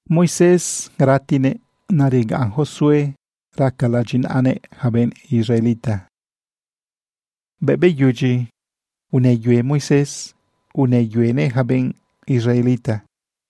Moisés gratine narigan Josué rakalajin ane haben Israelita. Bebe yuji uneyue Moisés uneyuene haben Israelita.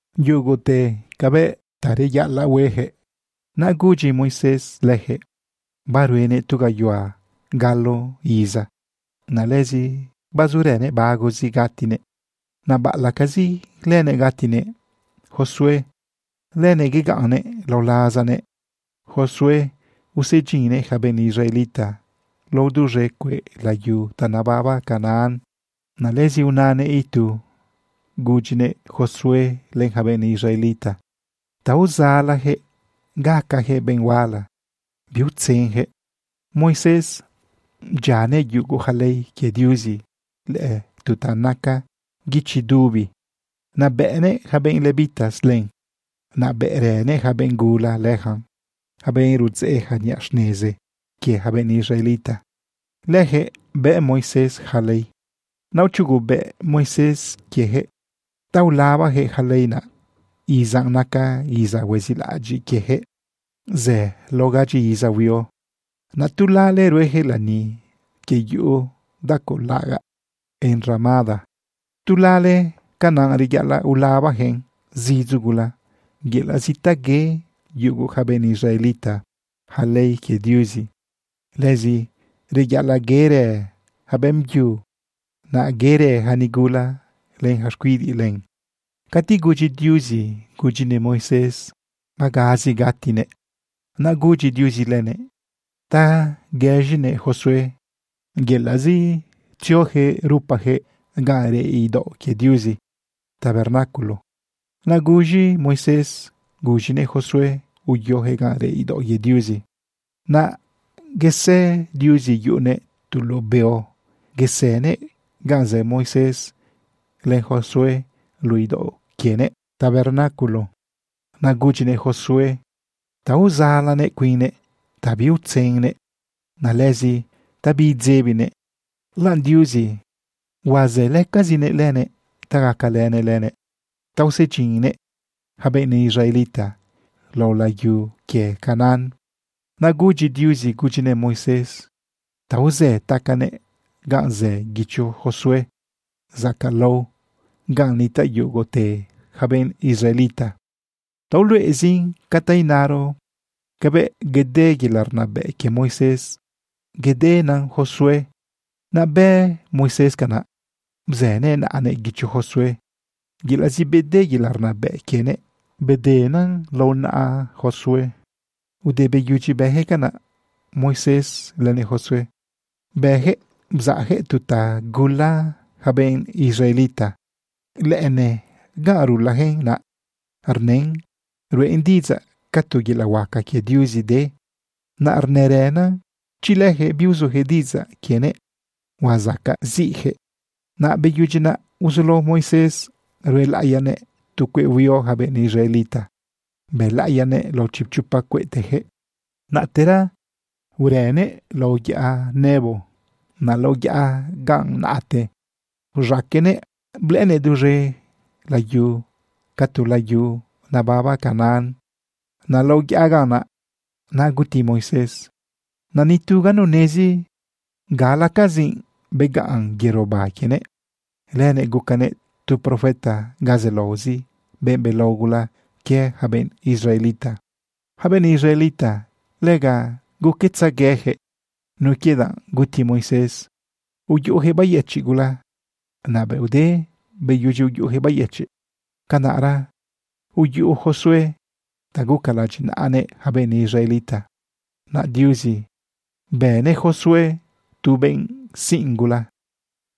Yugote kabe tare ya la weje. Na guji Moisés leje. Baruene tugayua galo iza. Na lezi bazurene bagozi gatine. Na balakazi lene gatine. Josué lene gigane lo lazane. Josué usegine haben Israelita. Lo dureque la yu tanababa Canaan. Na lezi unane itu. Gujine Josué len haben Israelita. Tauzala he gaka he benwala. Biutsenhe. Moisés jane yugo halei kediuzi. Le tutanaka gichidubi. Na bene haben levitas len. Na berene haben gula lehan. Haben rutzeha nyashneze. Kie haben Israelita. Lehe be Moisés halei. Nauchugu be Moisés kiehe. Taulaba he haleina. Izan naka iza wezilaji kiehe. Ze logaji iza wio. Natulale ruehe lani. Que yu dako laga. Enramada. Tulale kanan rigala ulaba hen. Zizugula. Gela zitage yugo haben Israelita. Halei ke diuzi. Lezi rigala gere haben yu. Na gere hanigula len hasquidi len. Kati guji diuzi gujine Moisés magazi gatine. Na guji diuzi lene. Ta gejine Josué. Gelazi tiohe rupahe gare ido ke diuzi. Tabernáculo. Na guji Moisés gujine Josué uyohe gare ido ye diuzi. Na gese diuzi yune tulo beo. Gesene ganze Moisés len Josué luido kiene tabernáculo. Na gujine Josué tauzalane quine tabiutsene. Na lezi tabidzebine. Lan diuzi wazele kazine lene tagakalene lene. Tausecine haben Israelita lola yu kie Canaan. Na guji diuzi gujine Moisés tauze takane ganze gichu Josué. Zakalo ganita yugote haben Israelita. Taulu ezin katainaro kabe gede gilar nabe ke Moisés gede nan Josué. Nabe Moisés kana bzene na ane gichu Josué. Gilazi bede gilar nabe kene bede nan lo na Josué. Udebe yuji behe kana Moisés lene Josué. Behe bzahe tuta gula haben Israelita. Leene garu lahen na arnen rue indiza katu gila waka ke diuzi de. Na arnerena chilehe biuzo hediza kiene wazaka zihe. Na beyujina usulo Moisés rue layane tukwe wio haben Israelita. Be layane lo chipchupa kwetehe. Na tera urene lo ya nebo. Na lo ya gang naate. Rakene blene dure la yu katu la yu na baba Canaan. Na lo ya gana na guti Moisés. Na nituga no nezi gala kazin begaan geroba kene. Lene gukane tu profeta gazelozi bembelogula ke haben Israelita. Haben Israelita lega guketsa gehe. No queda guti Moisés. Uyuhe bayechigula. Na beude beyuhe bayeche. Kanara uyu Josué tagukalajin ane haben Israelita. Na diuzi bene Josué tu ben singula.